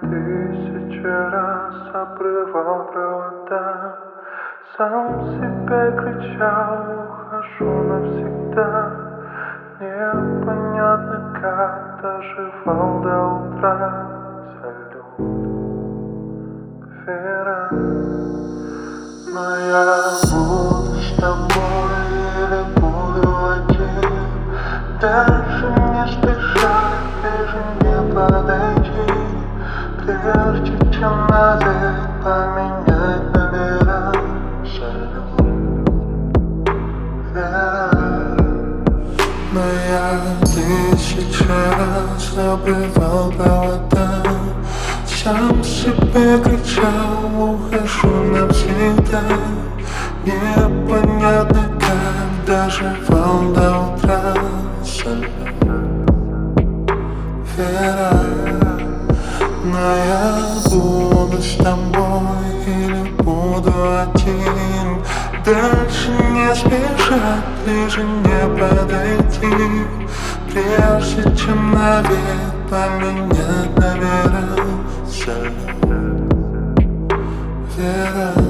Тысячи раз обрывал провода, сам себе кричал: ухожу навсегда. Непонятно, как доживал до утра. Салют, Вера. Но я буду с тобой или буду один. Дальше не спешать, ближе не подойти. Прежде чем навек поменять номера. Салют, Вера. Но я тысячи раз обрывал провода, сам себе кричал: ухожу навсегда. Непонятно, как доживал до утра. Салют, Вера. Но я буду с тобой или буду один. Дальше не спешать, ближе не подойти. Прежде чем навек поменять номера. Салют, Вера.